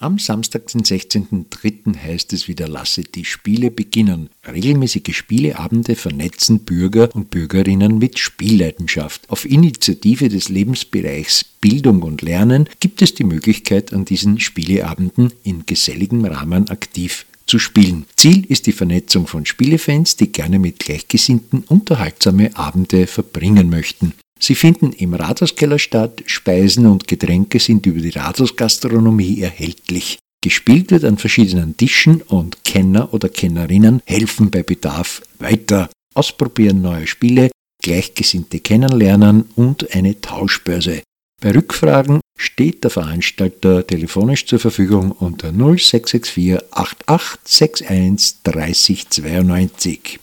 Am Samstag, den 16.03. heißt es wieder, lasse die Spiele beginnen. Regelmäßige Spieleabende vernetzen Bürger und Bürgerinnen mit Spielleidenschaft. Auf Initiative des Lebensbereichs Bildung und Lernen gibt es die Möglichkeit, an diesen Spieleabenden in geselligem Rahmen aktiv zu spielen. Ziel ist die Vernetzung von Spielefans, die gerne mit Gleichgesinnten unterhaltsame Abende verbringen möchten. Sie finden im Rathauskeller statt, Speisen und Getränke sind über die Rathausgastronomie erhältlich. Gespielt wird an verschiedenen Tischen und Kenner oder Kennerinnen helfen bei Bedarf weiter. Ausprobieren neuer Spiele, Gleichgesinnte kennenlernen und eine Tauschbörse. Bei Rückfragen steht der Veranstalter telefonisch zur Verfügung unter 0664 88 61 30 92.